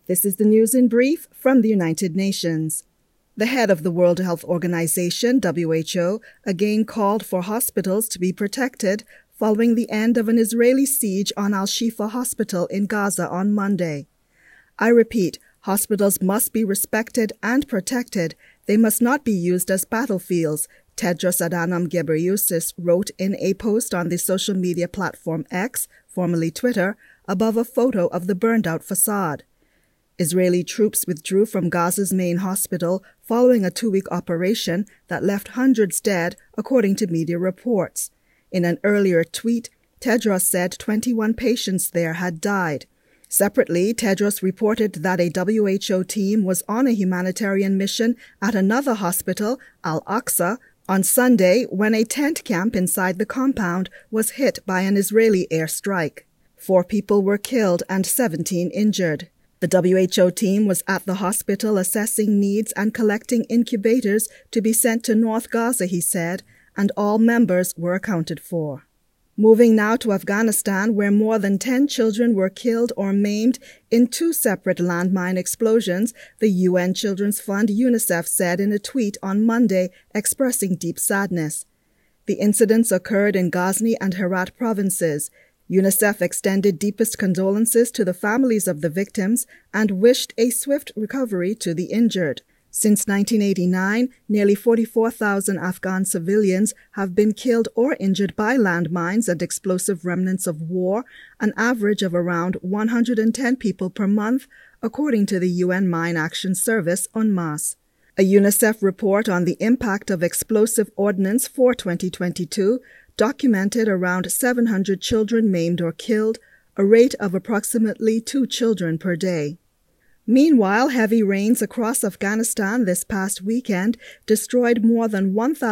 This is the news in brief from the United Nations. The head of the World Health Organization, WHO, again called for hospitals to be protected following the end of an Israeli siege on Al-Shifa Hospital in Gaza on Monday. I repeat, hospitals must be respected and protected. They must not be used as battlefields, Tedros Adhanom Ghebreyesus wrote in a post on the social media platform X, formerly Twitter, above a photo of the burned-out facade. Israeli troops withdrew from Gaza's main hospital following a 2-week operation that left hundreds dead, according to media reports. In an earlier tweet, Tedros said 21 patients there had died. Separately, Tedros reported that a WHO team was on a humanitarian mission at another hospital, Al-Aqsa, on Sunday when a tent camp inside the compound was hit by an Israeli airstrike. 4 people were killed and 17 injured. The WHO team was at the hospital assessing needs and collecting incubators to be sent to North Gaza, he said, and all members were accounted for. Moving now to Afghanistan, where more than 10 children were killed or maimed in 2 separate landmine explosions, the UN Children's Fund UNICEF said in a tweet on Monday, expressing deep sadness. The incidents occurred in Ghazni and Herat provinces. UNICEF extended deepest condolences to the families of the victims and wished a swift recovery to the injured. Since 1989, nearly 44,000 Afghan civilians have been killed or injured by landmines and explosive remnants of war, an average of around 110 people per month, according to the UN Mine Action Service, UNMAS. A UNICEF report on the impact of explosive ordnance for 2022 documented around 700 children maimed or killed, a rate of approximately 2 children per day. Meanwhile, heavy rains across Afghanistan this past weekend destroyed more than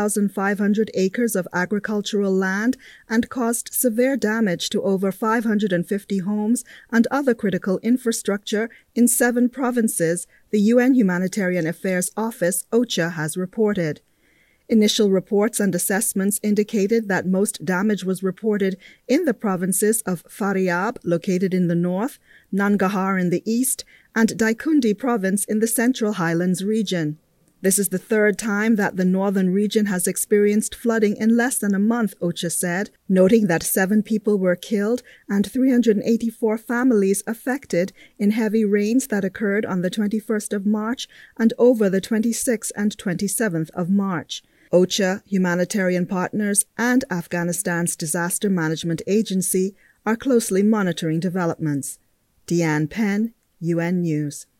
1,500 acres of agricultural land and caused severe damage to over 550 homes and other critical infrastructure in 7 provinces, the UN Humanitarian Affairs Office, OCHA, has reported. Initial reports and assessments indicated that most damage was reported in the provinces of Faryab, located in the north, Nangarhar in the east, and Daikundi province in the Central Highlands region. This is the 3rd time that the northern region has experienced flooding in less than a month, OCHA said, noting that 7 people were killed and 384 families affected in heavy rains that occurred on the 21st of March and over the 26th and 27th of March. OCHA, humanitarian partners, and Afghanistan's Disaster Management Agency are closely monitoring developments. Deanne Penn, UN News.